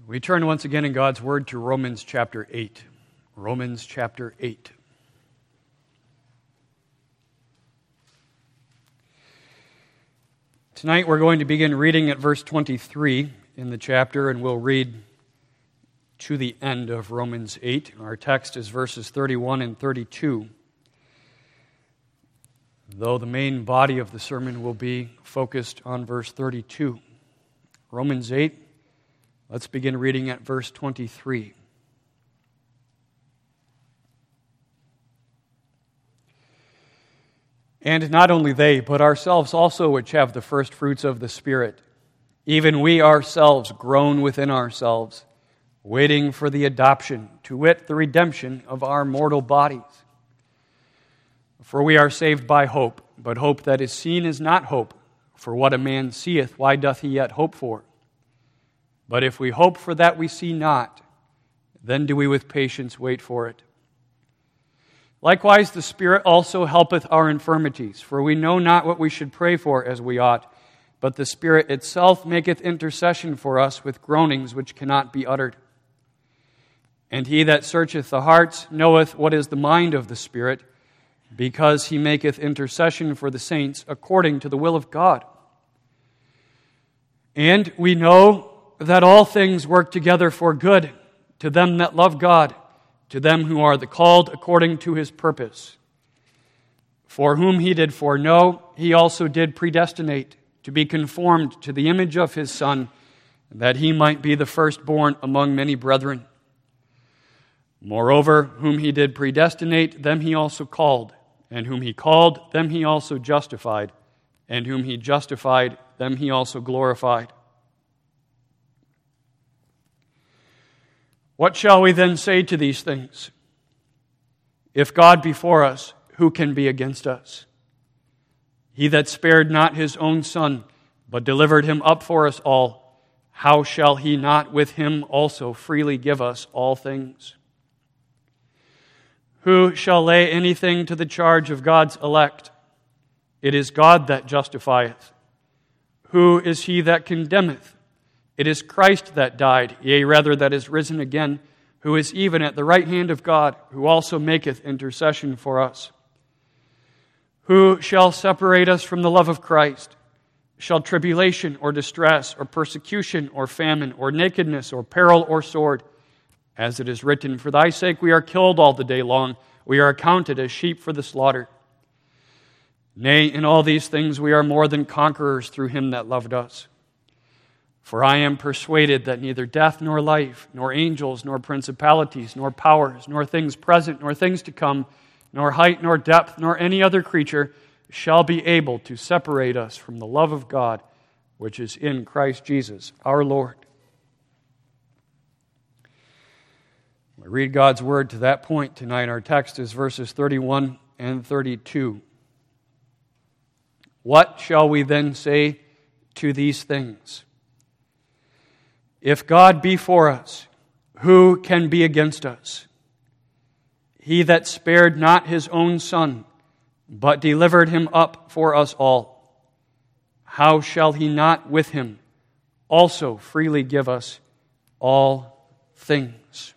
We turn once again in God's Word to Romans chapter 8. Romans chapter 8. Tonight we're going to begin reading at verse 23 in the chapter, and we'll read to the end of Romans 8. Our text is verses 31 and 32. Though the main body of the sermon will be focused on verse 32. Romans 8. Let's begin reading at verse 23. And not only they, but ourselves also, which have the first fruits of the Spirit, even we ourselves groan within ourselves, waiting for the adoption, to wit, the redemption of our mortal bodies. For we are saved by hope, but hope that is seen is not hope. For what a man seeth, why doth he yet hope for? But if we hope for that we see not, then do we with patience wait for it. Likewise the Spirit also helpeth our infirmities, for we know not what we should pray for as we ought, but the Spirit itself maketh intercession for us with groanings which cannot be uttered. And he that searcheth the hearts knoweth what is the mind of the Spirit, because he maketh intercession for the saints according to the will of God. And we know that all things work together for good to them that love God, to them who are the called according to his purpose. For whom he did foreknow, he also did predestinate to be conformed to the image of his Son, that he might be the firstborn among many brethren. Moreover, whom he did predestinate, them he also called, and whom he called, them he also justified, and whom he justified, them he also glorified. What shall we then say to these things? If God be for us, who can be against us? He that spared not his own Son, but delivered him up for us all, how shall he not with him also freely give us all things? Who shall lay anything to the charge of God's elect? It is God that justifieth. Who is he that condemneth? It is Christ that died, yea, rather that is risen again, who is even at the right hand of God, who also maketh intercession for us. Who shall separate us from the love of Christ? Shall tribulation or distress or persecution or famine or nakedness or peril or sword? As it is written, for thy sake we are killed all the day long. We are accounted as sheep for the slaughter. Nay, in all these things we are more than conquerors through him that loved us. For I am persuaded that neither death nor life, nor angels, nor principalities, nor powers, nor things present, nor things to come, nor height, nor depth, nor any other creature shall be able to separate us from the love of God, which is in Christ Jesus our Lord. We read God's Word to that point tonight. Our text is verses 31 and 32. What shall we then say to these things? If God be for us, who can be against us? He that spared not his own Son, but delivered him up for us all, how shall he not with him also freely give us all things?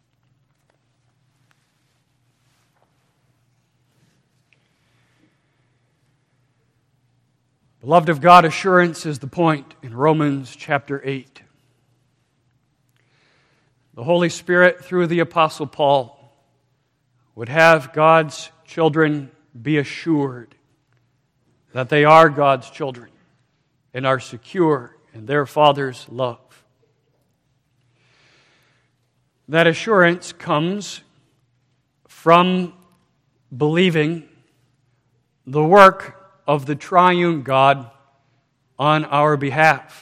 Beloved of God, assurance is the point in Romans chapter 8. The Holy Spirit, through the Apostle Paul, would have God's children be assured that they are God's children and are secure in their Father's love. That assurance comes from believing the work of the triune God on our behalf.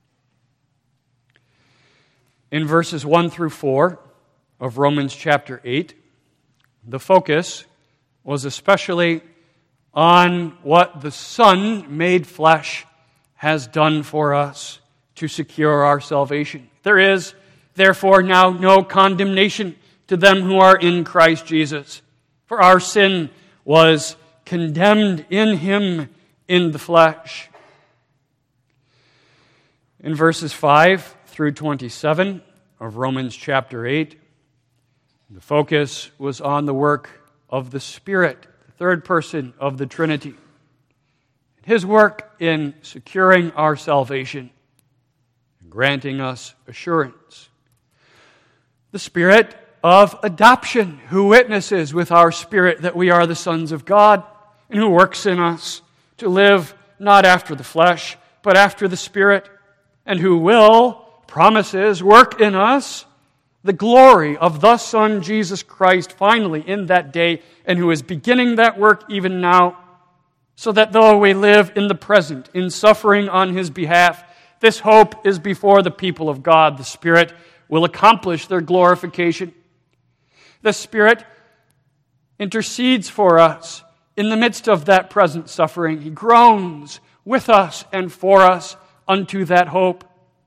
In verses 1 through 4 of Romans chapter 8, the focus was especially on what the Son made flesh has done for us to secure our salvation. There is, therefore, now no condemnation to them who are in Christ Jesus. For our sin was condemned in him in the flesh. In verses 5 through 27, of Romans chapter 8, the focus was on the work of the Spirit, the third person of the Trinity. His work in securing our salvation and granting us assurance. The Spirit of adoption, who witnesses with our spirit that we are the sons of God, and who works in us to live not after the flesh, but after the Spirit, and who will, promises, work in us the glory of the Son, Jesus Christ, finally in that day, and who is beginning that work even now, so that though we live in the present, in suffering on His behalf, this hope is before the people of God. The Spirit will accomplish their glorification. The Spirit intercedes for us in the midst of that present suffering. He groans with us and for us unto that hope.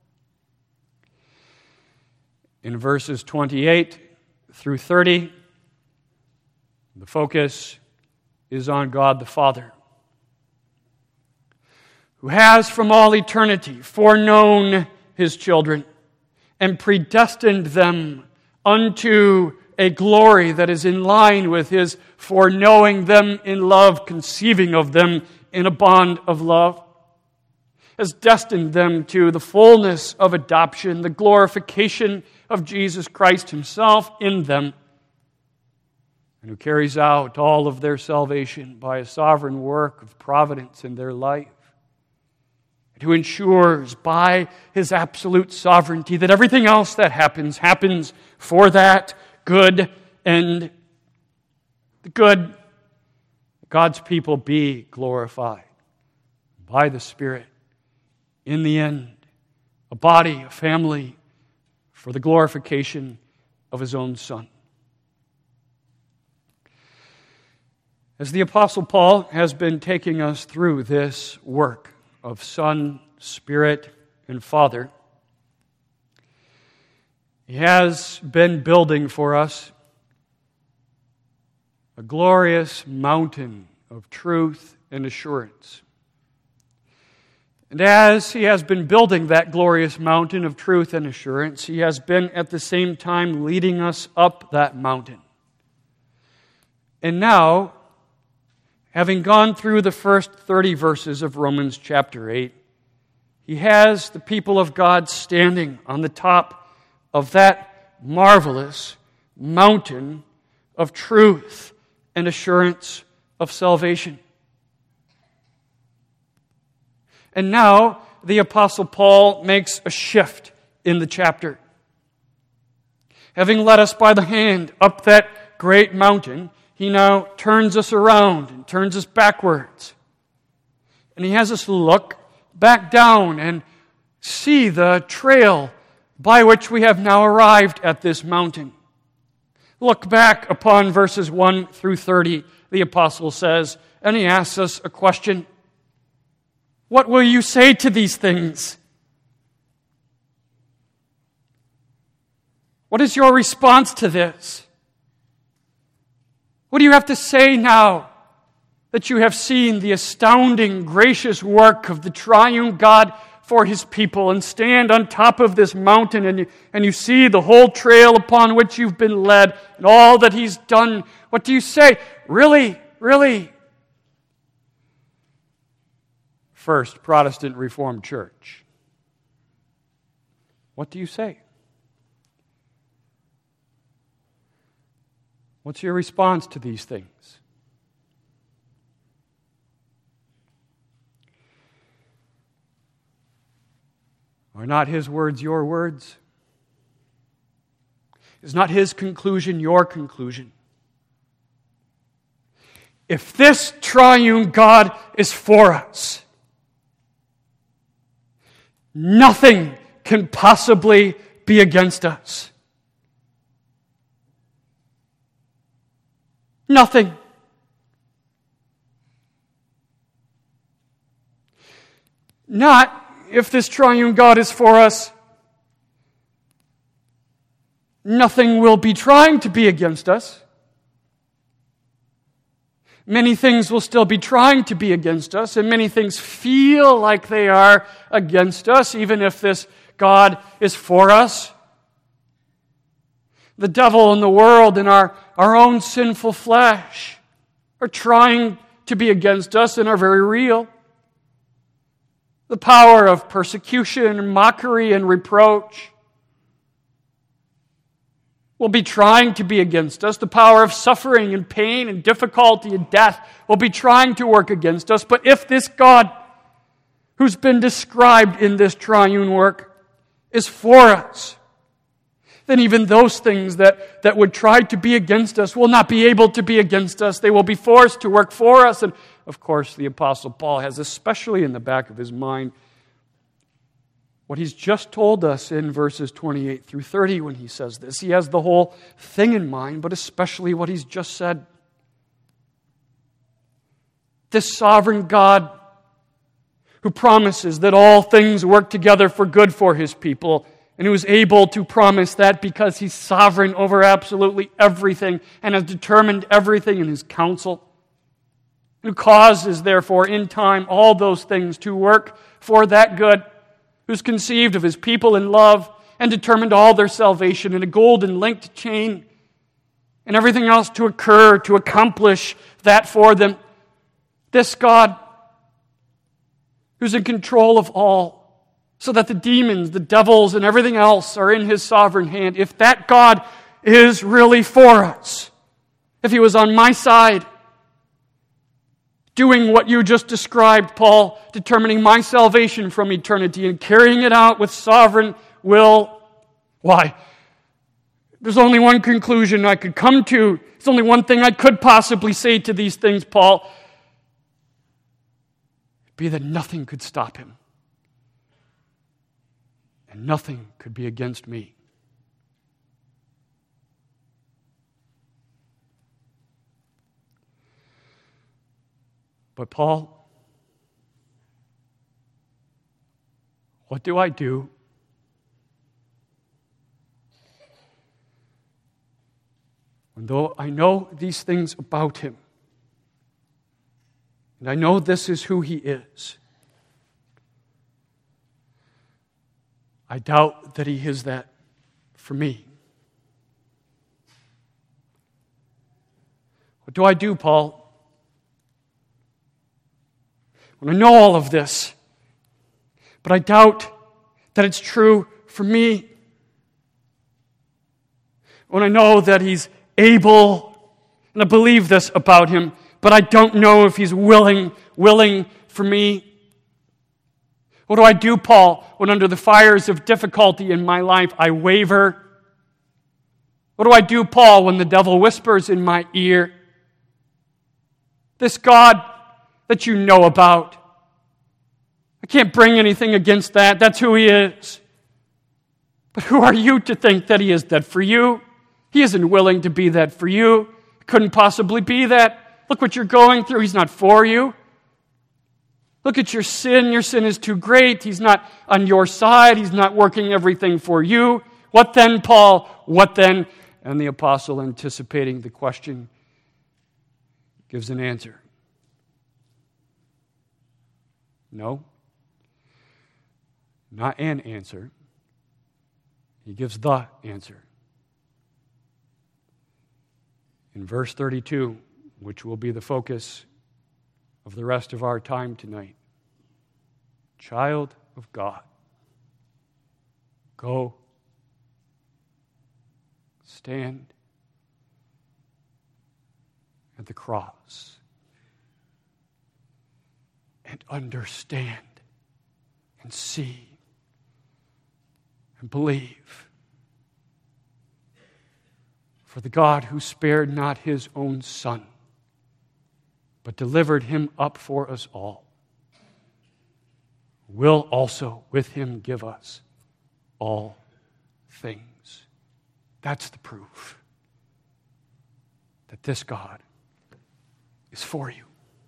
In verses 28 through 30, the focus is on God the Father, who has from all eternity foreknown His children and predestined them unto a glory that is in line with His foreknowing them in love, conceiving of them in a bond of love, has destined them to the fullness of adoption, the glorification of Jesus Christ Himself in them, and who carries out all of their salvation by a sovereign work of providence in their life, and who ensures by His absolute sovereignty that everything else that happens for that good end. The good, God's people be glorified by the Spirit. In the end, a body, a family, for the glorification of His own Son. As the Apostle Paul has been taking us through this work of Son, Spirit, and Father, he has been building for us a glorious mountain of truth and assurance. And as he has been building that glorious mountain of truth and assurance, he has been at the same time leading us up that mountain. And now, having gone through the first 30 verses of Romans chapter 8, he has the people of God standing on the top of that marvelous mountain of truth and assurance of salvation. And now, the Apostle Paul makes a shift in the chapter. Having led us by the hand up that great mountain, he now turns us around and turns us backwards. And he has us look back down and see the trail by which we have now arrived at this mountain. Look back upon verses 1 through 30, the apostle says, and he asks us a question. What will you say to these things? What is your response to this? What do you have to say now that you have seen the astounding, gracious work of the triune God for His people and stand on top of this mountain and you see the whole trail upon which you've been led and all that He's done? What do you say? Really? Really? First Protestant Reformed Church. What do you say? What's your response to these things? Are not His words your words? Is not His conclusion your conclusion? If this triune God is for us, nothing can possibly be against us. Nothing. Not if this triune God is for us, nothing will be trying to be against us. Many things will still be trying to be against us, and many things feel like they are against us, even if this God is for us. The devil and the world and our own sinful flesh are trying to be against us and are very real. The power of persecution and mockery and reproach will be trying to be against us. The power of suffering and pain and difficulty and death will be trying to work against us. But if this God, who's been described in this triune work, is for us, then even those things that would try to be against us will not be able to be against us. They will be forced to work for us. And of course, the Apostle Paul has, especially in the back of his mind, what he's just told us in verses 28 through 30 when he says this. He has the whole thing in mind, but especially what he's just said. This sovereign God who promises that all things work together for good for His people, and who is able to promise that because He's sovereign over absolutely everything and has determined everything in His counsel, who causes, therefore, in time, all those things to work for that good, who's conceived of His people in love and determined all their salvation in a golden linked chain, and everything else to occur to accomplish that for them. This God, who's in control of all, so that the demons, the devils, and everything else are in His sovereign hand. If that God is really for us, if He was on my side, doing what you just described, Paul, determining my salvation from eternity and carrying it out with sovereign will, why? There's only one conclusion I could come to. There's only one thing I could possibly say to these things, Paul. It'd be that nothing could stop Him. And nothing could be against me. But Paul, what do I do when though I know these things about Him, and I know this is who He is, I doubt that He is that for me? What do I do, Paul, when I know all of this, but I doubt that it's true for me? When I know that He's able, and I believe this about Him, but I don't know if He's willing for me? What do I do, Paul, when under the fires of difficulty in my life I waver? What do I do, Paul, when the devil whispers in my ear? This God that you know about, I can't bring anything against that. That's who He is. But who are you to think that He is that for you? He isn't willing to be that for you. He couldn't possibly be that. Look what you're going through. He's not for you. Look at your sin. Your sin is too great. He's not on your side. He's not working everything for you. What then, Paul? What then? And the apostle, anticipating the question, gives an answer. No. Not an answer. He gives the answer. In verse 32, which will be the focus of the rest of our time tonight. Child of God, go, stand at the cross and understand and see and believe. For the God who spared not His own Son, but delivered Him up for us all, will also with Him give us all things. That's the proof that this God is for you.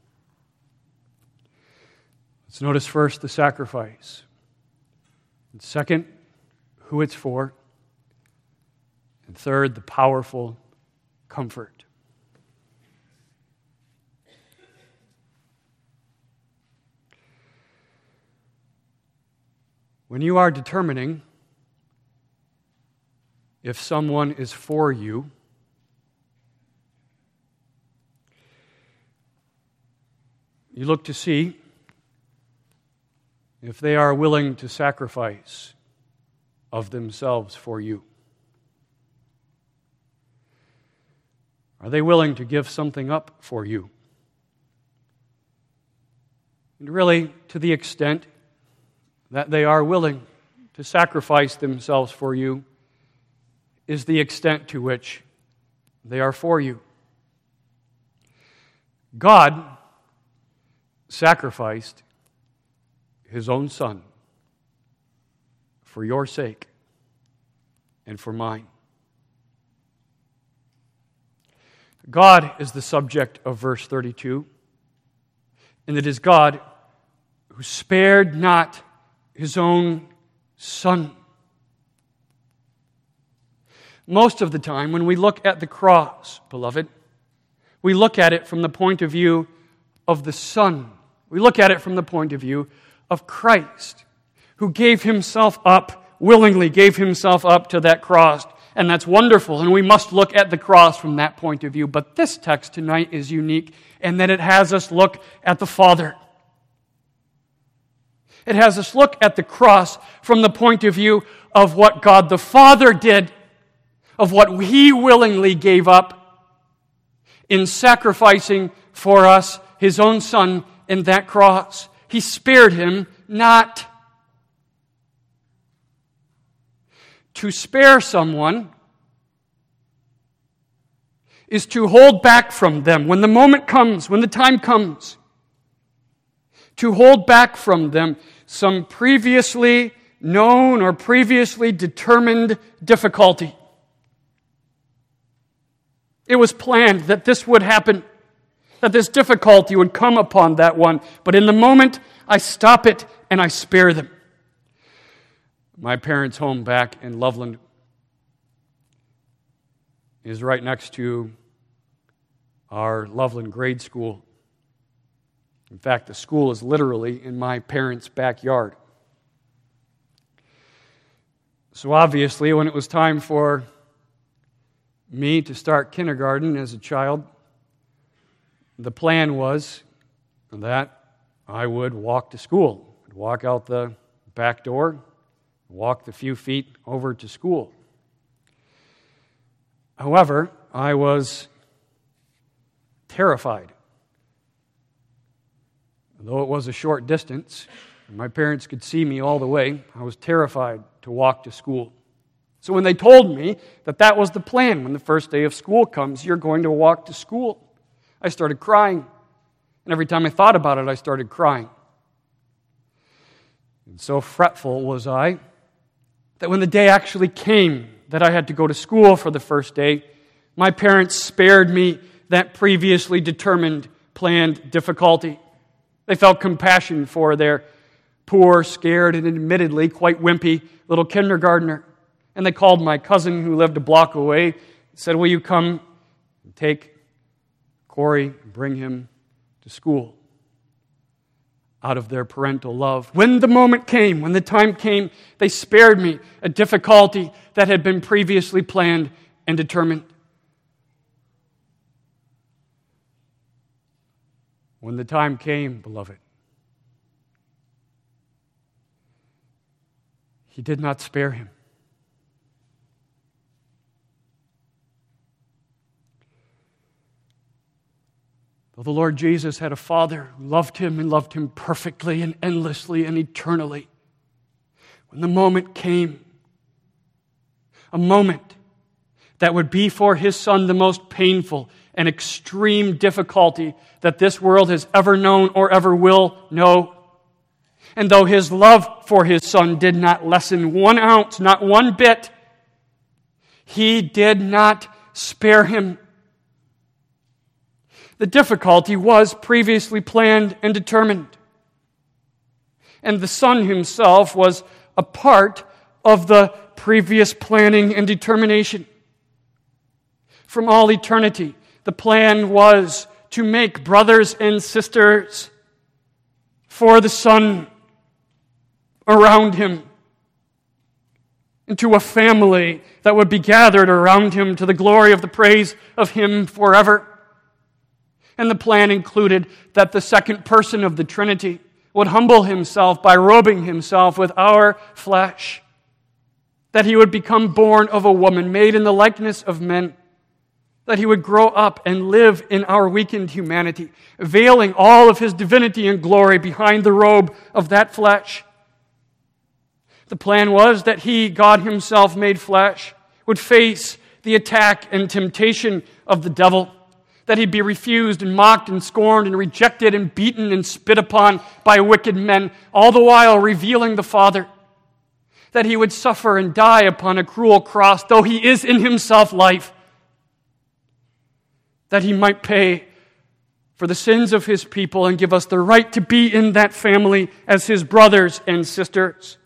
Let's notice first the sacrifice. And second, who it's for. And third, the powerful comfort. When you are determining if someone is for you, you look to see if they are willing to sacrifice of themselves for you. Are they willing to give something up for you? And really, to the extent that they are willing to sacrifice themselves for you, is the extent to which they are for you. God sacrificed His own Son for your sake and for mine. God is the subject of verse 32, and it is God who spared not His own Son. Most of the time, when we look at the cross, beloved, we look at it from the point of view of the Son. We look at it from the point of view of Christ, who gave Himself up, willingly gave Himself up to that cross. And that's wonderful, and we must look at the cross from that point of view. But this text tonight is unique in that it has us look at the Father. It has us look at the cross from the point of view of what God the Father did, of what He willingly gave up in sacrificing for us His own Son in that cross. He spared Him not. To spare someone is to hold back from them when the moment comes, when the time comes, to hold back from them some previously known or previously determined difficulty. It was planned that this would happen, that this difficulty would come upon that one, but in the moment, I stop it and I spare them. My parents' home back in Loveland is right next to our Loveland grade school. In fact, the school is literally in my parents' backyard. So obviously, when it was time for me to start kindergarten as a child, the plan was that I would walk to school. I'd walk out the back door, walk the few feet over to school. However, I was terrified. Though it was a short distance, and my parents could see me all the way, I was terrified to walk to school. So when they told me that that was the plan, when the first day of school comes, you're going to walk to school, I started crying. And every time I thought about it, I started crying. And so fretful was I that when the day actually came that I had to go to school for the first day, my parents spared me that previously determined, planned difficulty. They felt compassion for their poor, scared, and admittedly quite wimpy little kindergartner. And they called my cousin who lived a block away and said, "Will you come and take Corey and bring him to school?" Out of their parental love. When the moment came, when the time came, they spared me a difficulty that had been previously planned and determined. When the time came, beloved, He did not spare him. Though the Lord Jesus had a Father who loved Him and loved Him perfectly and endlessly and eternally, when the moment came, a moment that would be for His Son the most painful and extreme difficulty that this world has ever known or ever will know. And though His love for His Son did not lessen 1 ounce, not one bit, He did not spare Him. The difficulty was previously planned and determined. And the Son Himself was a part of the previous planning and determination. From all eternity, the plan was to make brothers and sisters for the Son around Him. into a family that would be gathered around him to the glory of the praise of him forever. And the plan included that the second person of the Trinity would humble himself by robing himself with our flesh, that he would become born of a woman, made in the likeness of men, that he would grow up and live in our weakened humanity, veiling all of his divinity and glory behind the robe of that flesh. The plan was that he, God himself made flesh, would face the attack and temptation of the devil, that he'd be refused and mocked and scorned and rejected and beaten and spit upon by wicked men, all the while revealing the Father, that he would suffer and die upon a cruel cross, though he is in himself life, that he might pay for the sins of his people and give us the right to be in that family as his brothers and sisters.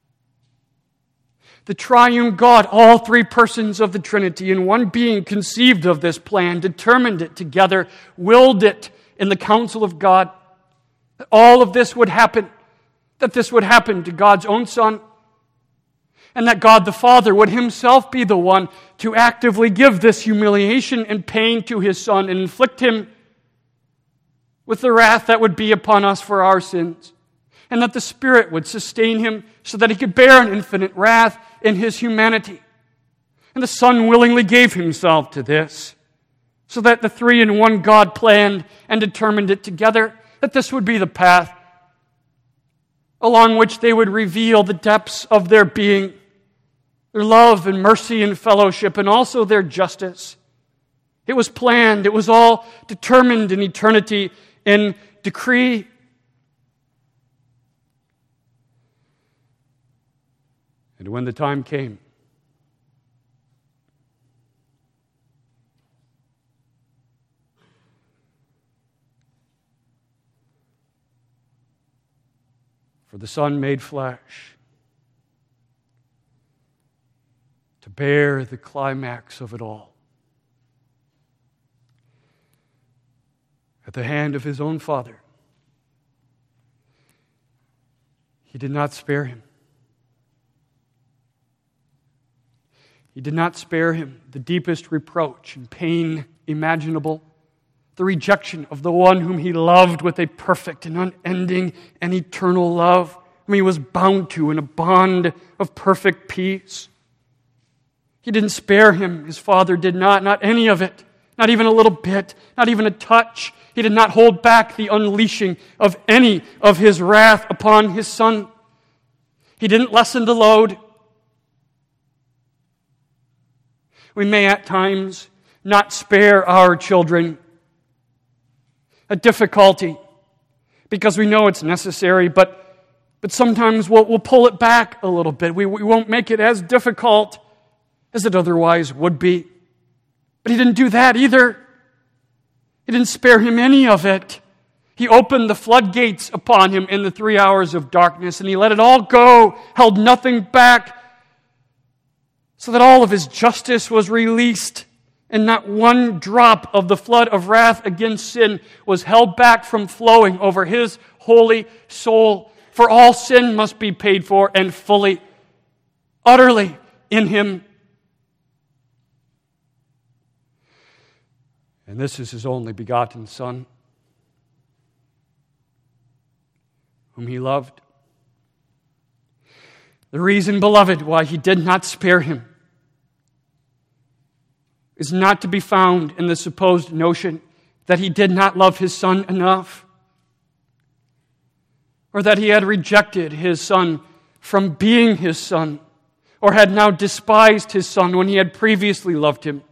The triune God, all three persons of the Trinity in one being, conceived of this plan, determined it together, willed it in the counsel of God, that all of this would happen, that this would happen to God's own Son, and that God the Father would himself be the one to actively give this humiliation and pain to his Son and inflict him with the wrath that would be upon us for our sins, and that the Spirit would sustain him so that he could bear an infinite wrath in his humanity. And the Son willingly gave himself to this, so that the three-in-one God planned and determined it together, that this would be the path along which they would reveal the depths of their being, their love and mercy and fellowship, and also their justice. It was planned, it was all determined in eternity in decree. And when the time came, for the Son made flesh to bear the climax of it all, at the hand of his own Father, he did not spare him. He did not spare him the deepest reproach and pain imaginable, the rejection of the one whom he loved with a perfect and unending and eternal love, whom he was bound to in a bond of perfect peace. He didn't spare him. His Father did not any of it, not even a little bit, not even a touch. He did not hold back the unleashing of any of his wrath upon his Son. He didn't lessen the load. We may at times not spare our children a difficulty because we know it's necessary, but sometimes we'll pull it back a little bit. We won't make it as difficult as it otherwise would be. But he didn't do that either. He didn't spare him any of it. He opened the floodgates upon him in the 3 hours of darkness, and he let it all go, held nothing back, so that all of his justice was released, and not one drop of the flood of wrath against sin was held back from flowing over his holy soul. For all sin must be paid for and fully, utterly in him. And this is his only begotten Son, whom he loved. The reason, beloved, why he did not spare him is not to be found in the supposed notion that he did not love his Son enough, or that he had rejected his Son from being his Son, or had now despised his Son when he had previously loved him.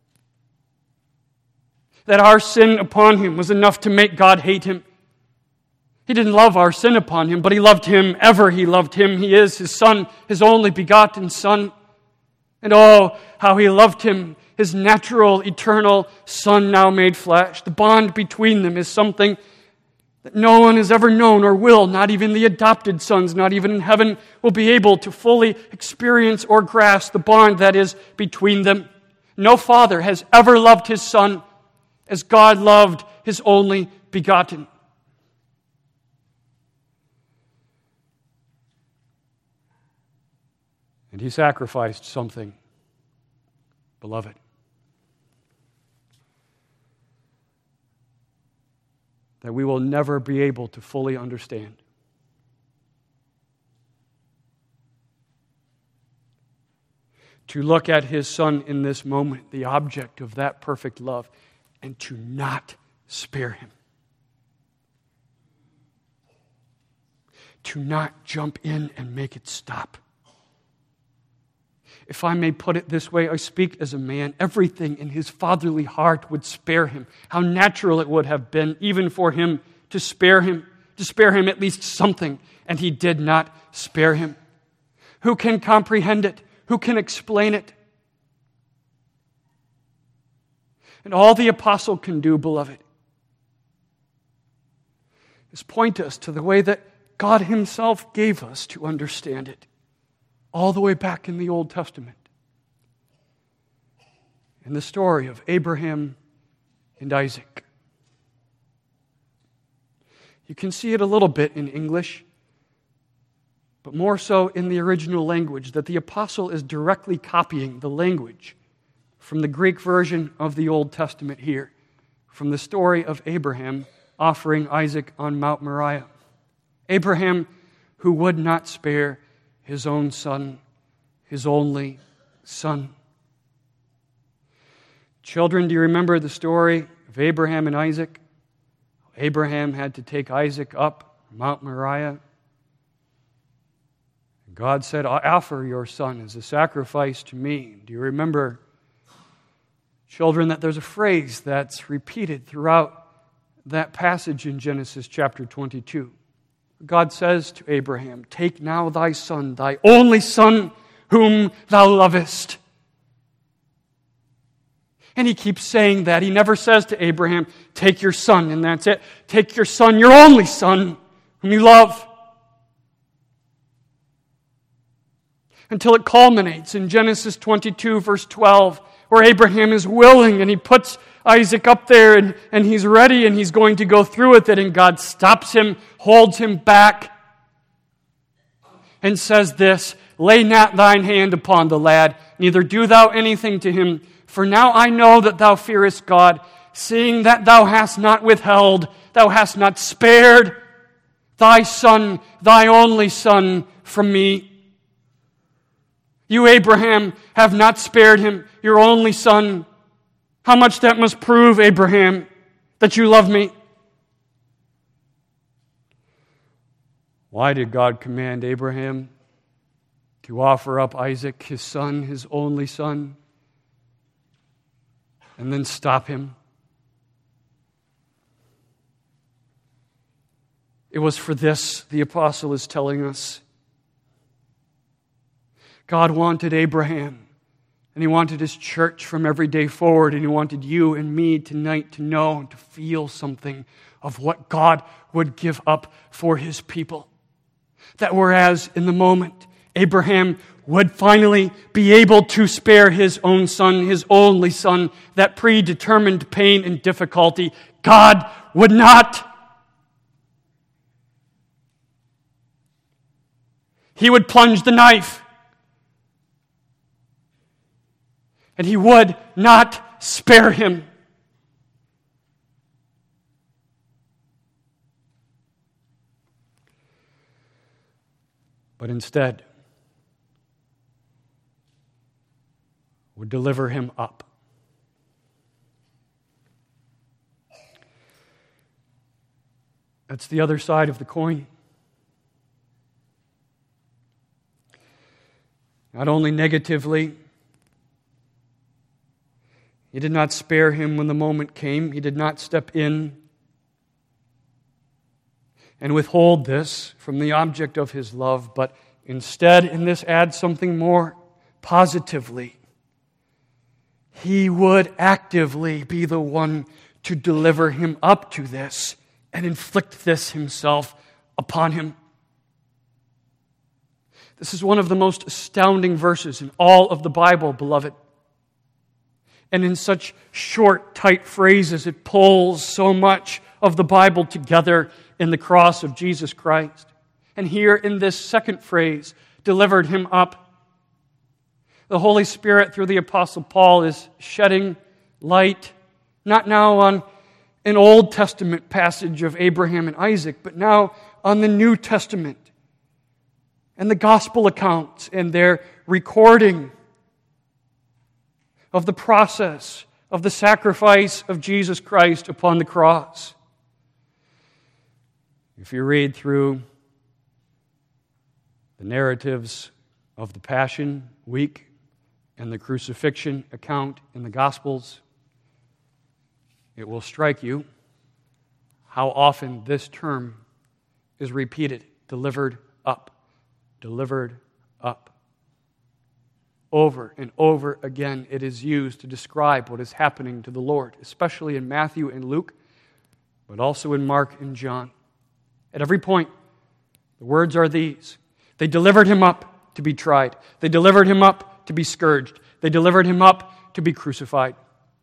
That our sin upon him was enough to make God hate him. He didn't love our sin upon him, but he loved him ever. He loved him. He is his Son, his only begotten Son. And oh, how he loved him, his natural, eternal Son now made flesh. The bond between them is something that no one has ever known or will, not even the adopted sons, not even in heaven, will be able to fully experience or grasp the bond that is between them. No father has ever loved his Son as God loved his only begotten. And he sacrificed something, beloved. That we will never be able to fully understand. To look at his Son in this moment, the object of that perfect love, and to not spare him. To not jump in and make it stop. If I may put it this way, I speak as a man. Everything in his fatherly heart would spare him. How natural it would have been even for him to spare him at least something, and he did not spare him. Who can comprehend it? Who can explain it? And all the apostle can do, beloved, is point us to the way that God himself gave us to understand it, all the way back in the Old Testament. In the story of Abraham and Isaac. You can see it a little bit in English, but more so in the original language, that the apostle is directly copying the language from the Greek version of the Old Testament here, from the story of Abraham offering Isaac on Mount Moriah. Abraham, who would not spare his own son, his only son. Children, do you remember the story of Abraham and Isaac? Abraham had to take Isaac up Mount Moriah. God said, offer your son as a sacrifice to me. Do you remember, children, that there's a phrase that's repeated throughout that passage in Genesis chapter 22. God says to Abraham, take now thy son, thy only son, whom thou lovest. And he keeps saying that. He never says to Abraham, take your son, and that's it. Take your son, your only son, whom you love. Until it culminates in Genesis 22, verse 12, where Abraham is willing and he puts Isaac up there and he's ready and he's going to go through with it, and God stops him, holds him back, and says this, lay not thine hand upon the lad, neither do thou anything to him, for now I know that thou fearest God, seeing that thou hast not withheld, thou hast not spared thy son, thy only son, from me. You, Abraham, have not spared him, your only son. How much that must prove, Abraham, that you love me. Why did God command Abraham to offer up Isaac, his son, his only son, and then stop him? It was for this, the apostle is telling us. God wanted Abraham, and he wanted his church from every day forward, and he wanted you and me tonight to know and to feel something of what God would give up for his people. That whereas in the moment Abraham would finally be able to spare his own son, his only son, that predetermined pain and difficulty, God would not. He would plunge the knife. And he would not spare him. But instead, would deliver him up. That's the other side of the coin. Not only negatively, he did not spare him when the moment came. He did not step in and withhold this from the object of his love, but instead, in this adds something more positively. He would actively be the one to deliver him up to this and inflict this himself upon him. This is one of the most astounding verses in all of the Bible, beloved. And in such short, tight phrases, it pulls so much of the Bible together in the cross of Jesus Christ. And here in this second phrase, delivered him up, The Holy Spirit, through the Apostle Paul, is shedding light, not now on an Old Testament passage of Abraham and Isaac, but now on the New Testament and the gospel accounts and their recording of the process of the sacrifice of Jesus Christ upon the cross. If you read through the narratives of the Passion Week and the crucifixion account in the Gospels, it will strike you how often this term is repeated, delivered up, delivered up. Over and over again it is used to describe what is happening to the Lord, especially in Matthew and Luke, but also in Mark and John. At every point, the words are these: they delivered him up to be tried. They delivered him up to be scourged. They delivered him up to be crucified.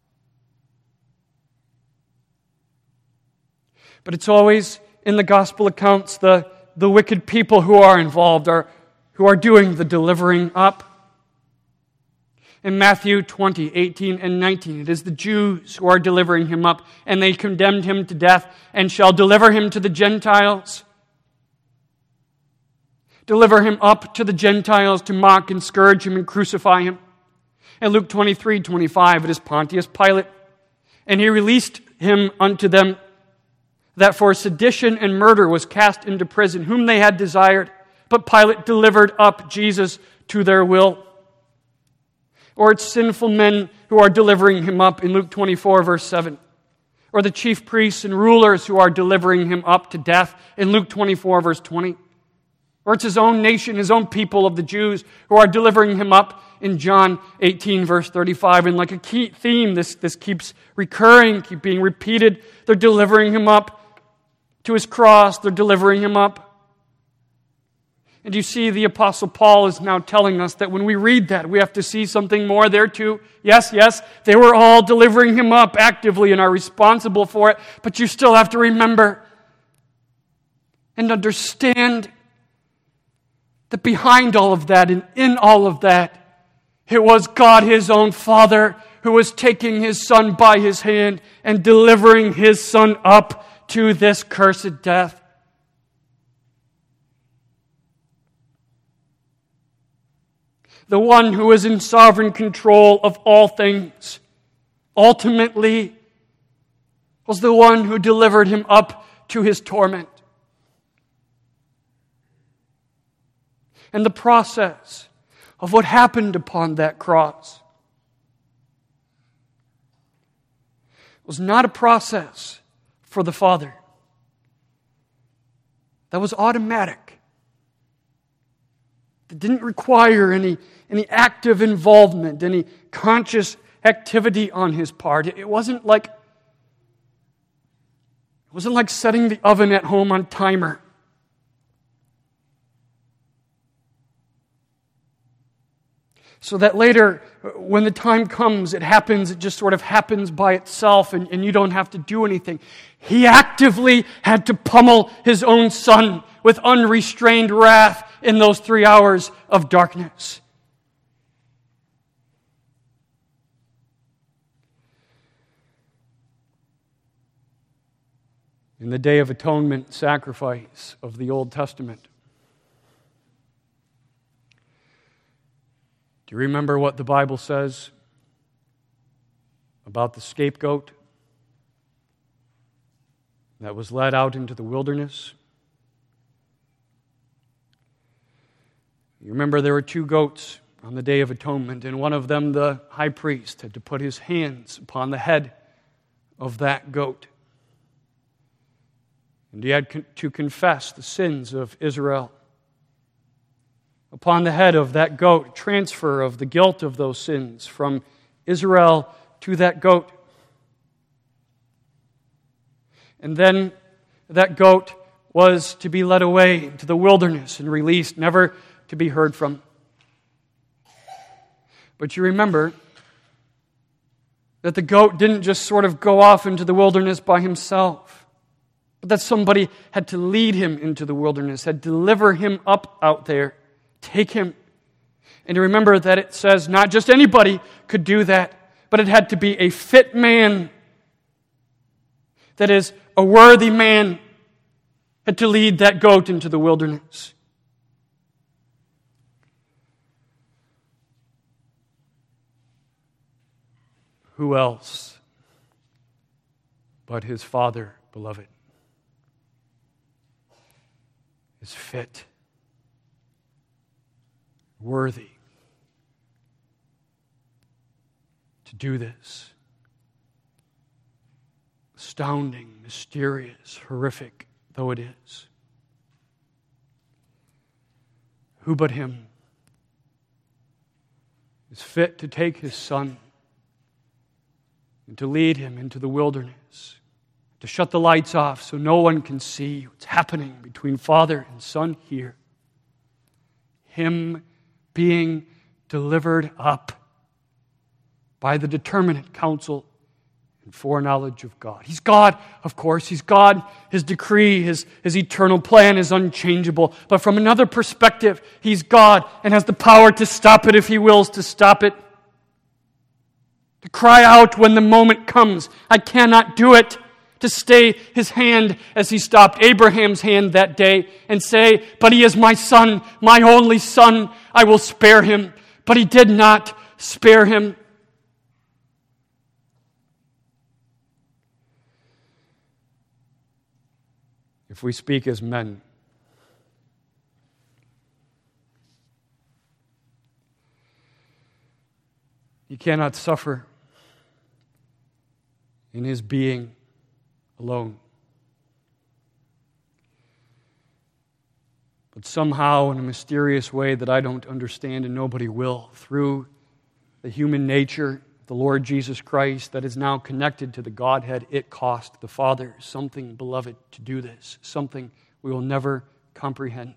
But it's always in the gospel accounts the wicked people who are involved, who are doing the delivering up. In Matthew 20, 18 and 19, it is the Jews who are delivering him up, and they condemned him to death and shall deliver him to the Gentiles. Deliver him up to the Gentiles to mock and scourge him and crucify him. In Luke 23, 25, it is Pontius Pilate, and he released him unto them that for sedition and murder was cast into prison, whom they had desired. But Pilate delivered up Jesus to their will. Or it's sinful men who are delivering him up in Luke 24, verse 7. Or the chief priests and rulers who are delivering him up to death in Luke 24, verse 20. Or it's his own nation, his own people of the Jews who are delivering him up in John 18, verse 35. And like a key theme, this keeps recurring, keep being repeated. They're delivering him up to his cross. They're delivering him up. And you see, the Apostle Paul is now telling us that when we read that, we have to see something more there too. Yes, they were all delivering him up actively and are responsible for it, but you still have to remember and understand that behind all of that and in all of that, it was God, his own Father, who was taking his Son by his hand and delivering his Son up to this cursed death. The one who is in sovereign control of all things, ultimately was the one who delivered him up to his torment. And the process of what happened upon that cross was not a process for the Father. That was automatic. It didn't require any active involvement, any conscious activity on his part. It wasn't like setting the oven at home on timer. So that later, when the time comes, it just sort of happens by itself and you don't have to do anything. He actively had to pummel his own Son with unrestrained wrath in those 3 hours of darkness. In the Day of Atonement sacrifice of the Old Testament, do you remember what the Bible says about the scapegoat that was led out into the wilderness? You remember there were 2 goats on the Day of Atonement, and one of them, the high priest, had to put his hands upon the head of that goat. And he had to confess the sins of Israel upon the head of that goat, transfer of the guilt of those sins from Israel to that goat. And then that goat was to be led away into the wilderness and released, never to be heard from. But you remember that the goat didn't just sort of go off into the wilderness by himself, but that somebody had to lead him into the wilderness, had to deliver him up out there, take him And to remember that it says not just anybody could do that, but it had to be a fit man. That is, a worthy man had to lead that goat into the wilderness. Who else but his Father, beloved, is fit, worthy to do this? Astounding, mysterious, horrific though it is. Who but him is fit to take his Son and to lead him into the wilderness, to shut the lights off so no one can see what's happening between Father and Son here? Him being delivered up by the determinate counsel and foreknowledge of God. He's God, of course. He's God. His decree, His eternal plan is unchangeable. But from another perspective, He's God and has the power to stop it if He wills to stop it. To cry out when the moment comes. I cannot do it. To stay His hand as He stopped Abraham's hand that day and say, but he is my son, my only son. I will spare him. But He did not spare him. If we speak as men, He cannot suffer in His being alone. But somehow, in a mysterious way that I don't understand and nobody will, through the human nature of the Lord Jesus Christ that is now connected to the Godhead, it cost the Father something, beloved, to do this, something we will never comprehend.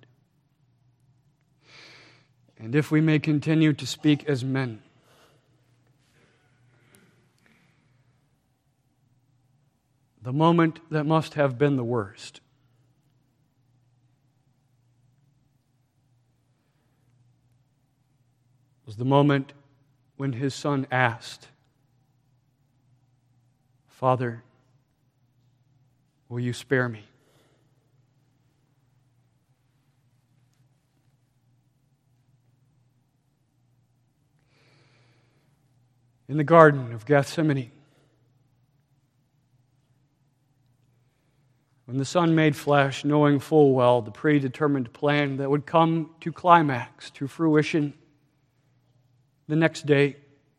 And if we may continue to speak as men, the moment that must have been the worst was the moment when His Son asked, Father, will you spare me? In the Garden of Gethsemane, when the Son made flesh, knowing full well the predetermined plan that would come to climax, to fruition, the next day,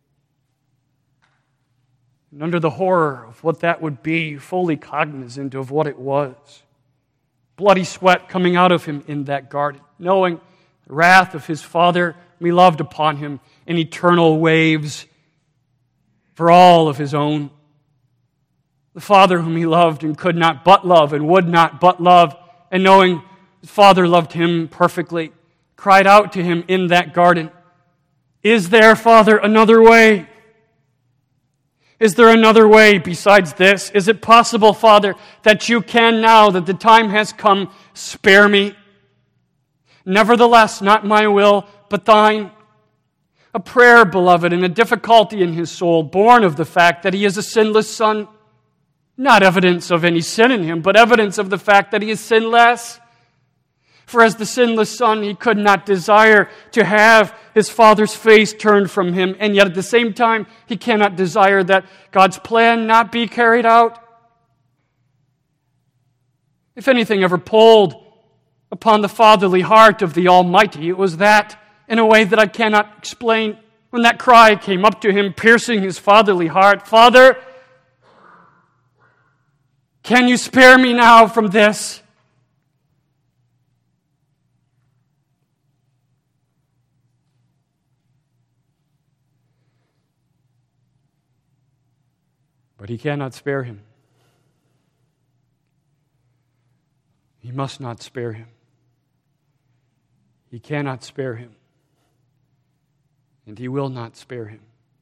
and under the horror of what that would be, fully cognizant of what it was, bloody sweat coming out of Him in that garden, knowing the wrath of His Father beloved upon Him in eternal waves for all of His own. The Father whom He loved and could not but love and would not but love, and knowing His Father loved Him perfectly, cried out to Him in that garden, is there, Father, another way? Is there another way besides this? Is it possible, Father, that you can now, that the time has come, spare me? Nevertheless, not my will, but thine. A prayer, beloved, and a difficulty in His soul, born of the fact that He is a sinless Son. Not evidence of any sin in Him, but evidence of the fact that He is sinless. For as the sinless Son, He could not desire to have His Father's face turned from Him, and yet at the same time, He cannot desire that God's plan not be carried out. If anything ever pulled upon the fatherly heart of the Almighty, it was that, in a way that I cannot explain, when that cry came up to Him, piercing His fatherly heart, Father, can you spare me now from this? But He cannot spare him. He must not spare him. He cannot spare him. And He will not spare him.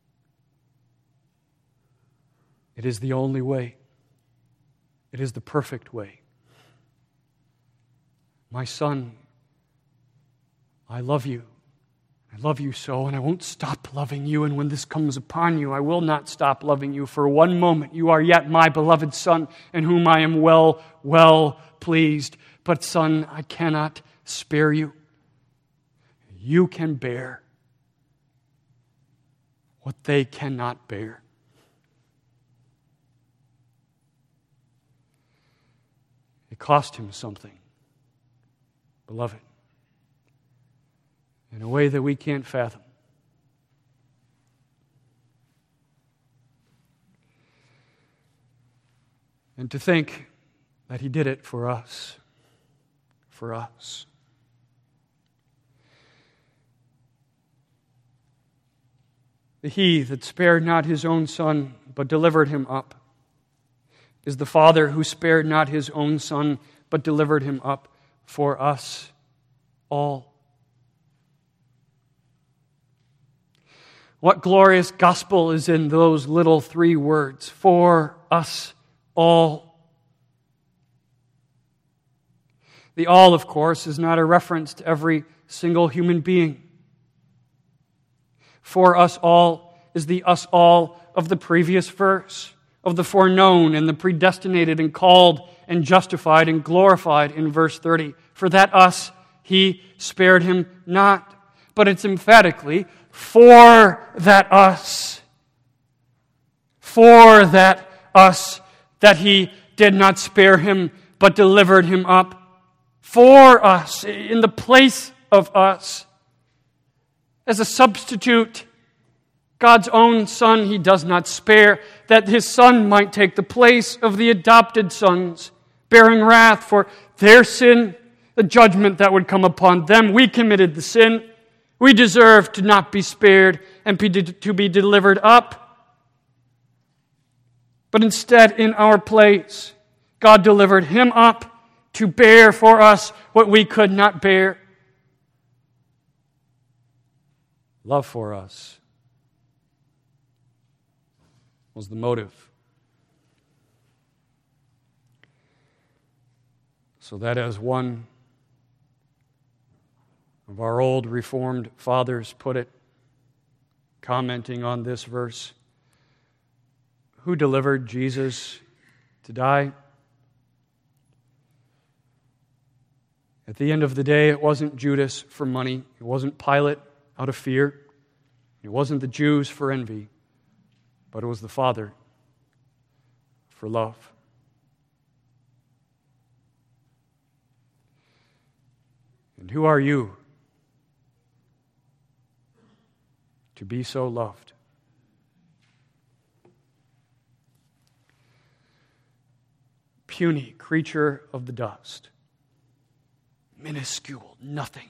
It is the only way. It is the perfect way. My son, I love you. I love you so, and I won't stop loving you. And when this comes upon you, I will not stop loving you. For one moment, you are yet my beloved Son, in whom I am well pleased. But son, I cannot spare you. You can bear what they cannot bear. It cost him something, beloved, in a way that we can't fathom. And to think that he did it for us. For us. The He that spared not his own Son, but delivered him up, is the Father who spared not his own Son, but delivered him up for us all. What glorious gospel is in those little 3 words, for us all. The all, of course, is not a reference to every single human being. For us all is the us all of the previous verse, of the foreknown and the predestinated and called and justified and glorified in verse 30. For that us he spared him not. But it's emphatically, for that us. For that us, that he did not spare him, but delivered him up. For us, in the place of us. As a substitute, God's own Son he does not spare, that his Son might take the place of the adopted sons, bearing wrath for their sin, the judgment that would come upon them. We committed the sin. We deserve to not be spared and to be delivered up. But instead, in our place, God delivered him up to bear for us what we could not bear. Love for us was the motive. So that, as one of our old Reformed fathers put it, commenting on this verse, who delivered Jesus to die? At the end of the day, it wasn't Judas for money. It wasn't Pilate out of fear. It wasn't the Jews for envy. But it was the Father for love. And who are you to be so loved? Puny creature of the dust. Minuscule, nothing.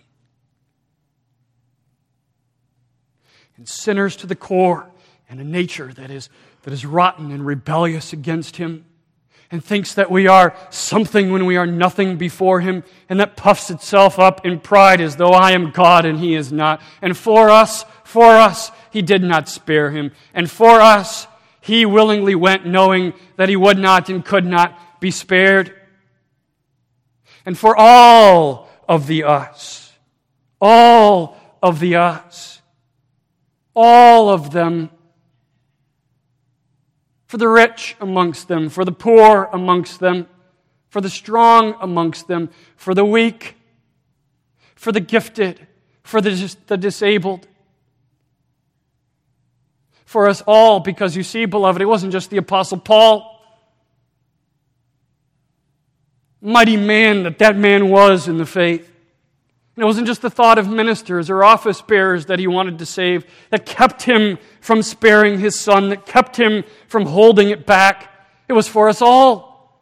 And sinners to the core, and a nature that is rotten and rebellious against him, and thinks that we are something when we are nothing before him, and that puffs itself up in pride as though I am God and he is not. And for us, he did not spare him. And for us, he willingly went knowing that he would not and could not be spared. And for all of the us, all of them, for the rich amongst them, for the poor amongst them, for the strong amongst them, for the weak, for the gifted, for the disabled. For us all, because you see, beloved, it wasn't just the Apostle Paul. Mighty man that man was in the faith. And it wasn't just the thought of ministers or office bearers that he wanted to save that kept him from sparing his Son, that kept him from holding it back. It was for us all.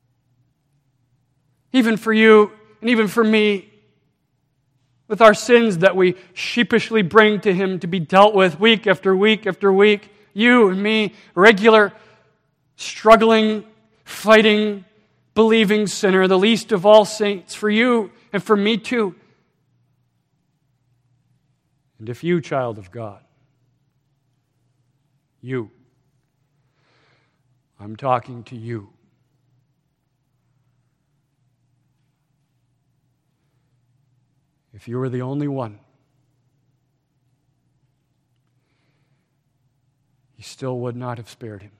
Even for you and even for me. With our sins that we sheepishly bring to him to be dealt with week after week after week. You and me, regular, struggling, fighting, believing sinner, the least of all saints, for you and for me too. And if you, child of God, you, I'm talking to you. If you were the only one He still would not have spared him.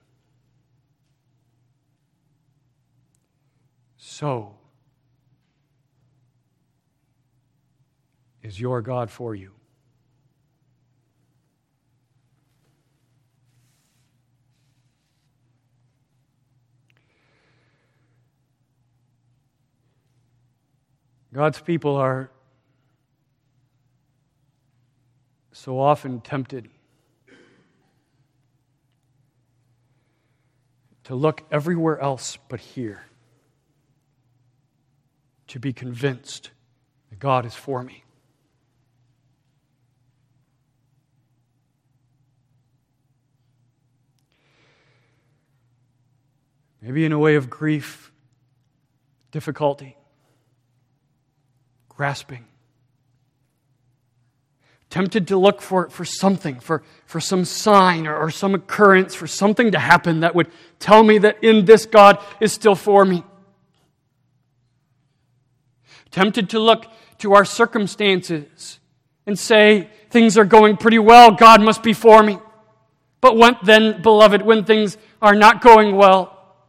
So is your God for you. God's people are so often tempted to look everywhere else but here, to be convinced that God is for me. Maybe in a way of grief, difficulty, grasping. Tempted to look for something, for some sign or some occurrence, for something to happen that would tell me that in this God is still for me. Tempted to look to our circumstances and say, things are going pretty well, God must be for me. But what then, beloved, when things are not going well?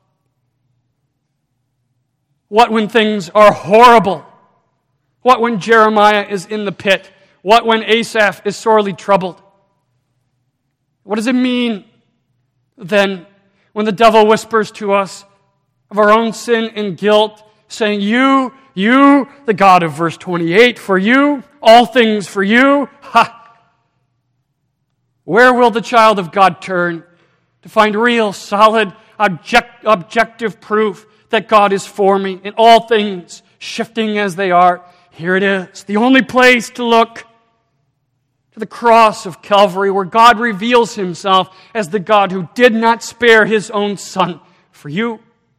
What when things are horrible? What when Jeremiah is in the pit? What when Asaph is sorely troubled? What does it mean then when the devil whispers to us of our own sin and guilt, saying, you, the God of verse 28, for you, all things for you? Ha! Where will the child of God turn to find real, solid, objective proof that God is for me in all things, shifting as they are? Here it is, the only place to look, to the cross of Calvary, where God reveals himself as the God who did not spare his own Son for you.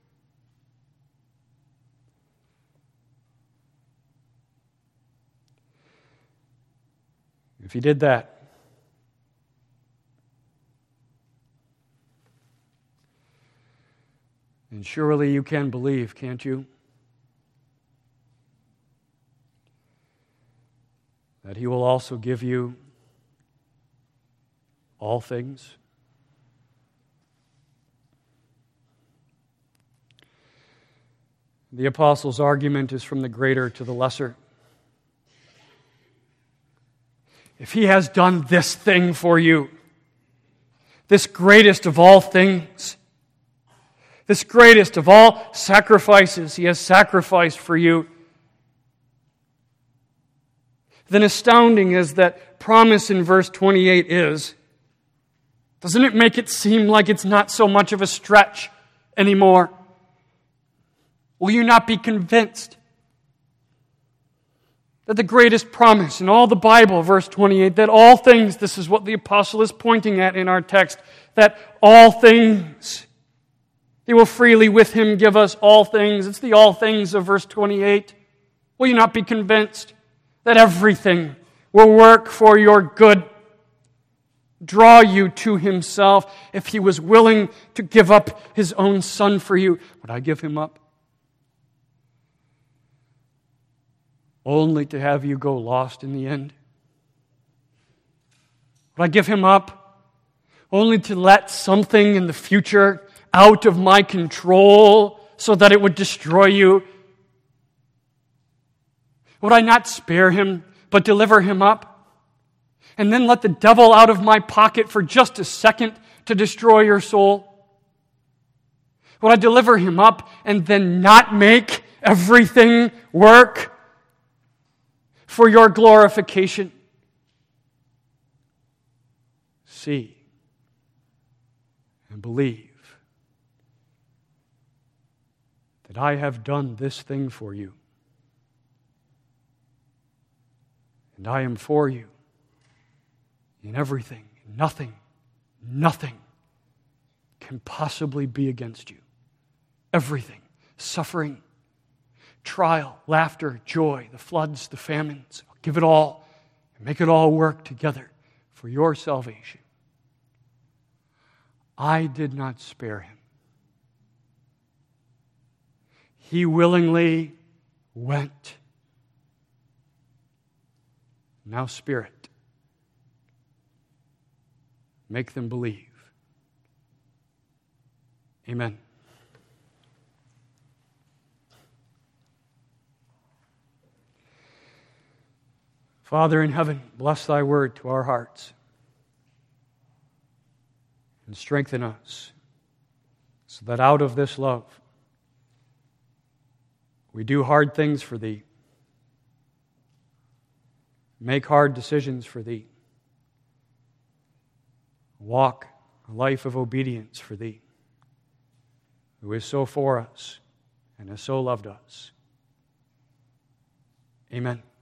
If he did that, then surely you can believe, can't you? That he will also give you all things. The apostle's argument is from the greater to the lesser. If he has done this thing for you, this greatest of all things, this greatest of all sacrifices he has sacrificed for you, then astounding as that promise in verse 28 is, doesn't it make it seem like it's not so much of a stretch anymore? Will you not be convinced that the greatest promise in all the Bible, verse 28, that all things, this is what the apostle is pointing at in our text, that all things, he will freely with him give us all things. It's the all things of verse 28. Will you not be convinced that everything will work for your good, draw you to himself? If he was willing to give up his own Son for you, would I give him up? Only to have you go lost in the end? Would I give him up only to let something in the future out of my control so that it would destroy you? Would I not spare him, but deliver him up? And then let the devil out of my pocket for just a second to destroy your soul? Would I deliver him up and then not make everything work for your glorification? See and believe that I have done this thing for you. And I am for you in everything. Nothing can possibly be against you. Everything. Suffering, trial, laughter, joy, the floods, the famines. I'll give it all and make it all work together for your salvation. I did not spare him. He willingly went. Now, Spirit, make them believe Amen. Father in heaven, bless thy word to our hearts and strengthen us so that out of this love we do hard things for thee, make hard decisions for thee, walk a life of obedience for thee, who is so for us and has so loved us. Amen.